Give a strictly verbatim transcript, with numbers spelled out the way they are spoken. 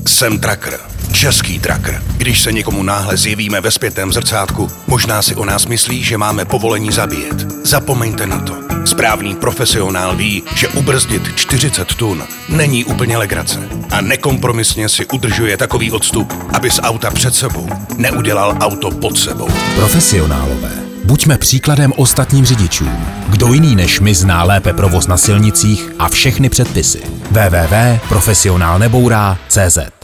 Jsem Tracker. Český Tracker. Když se někomu náhle zjevíme ve zpětném zrcátku, možná si o nás myslí, že máme povolení zabíjet. Zapomeňte na to. Správný profesionál ví, že ubrzdit čtyřicet tun není úplně legrace. A nekompromisně si udržuje takový odstup, aby z auta před sebou neudělal auto pod sebou. Profesionálové. Buďme příkladem ostatním řidičům. Kdo jiný než my zná lépe provoz na silnicích a všechny předpisy. w w w tečka profesionál nebourá tečka cé zet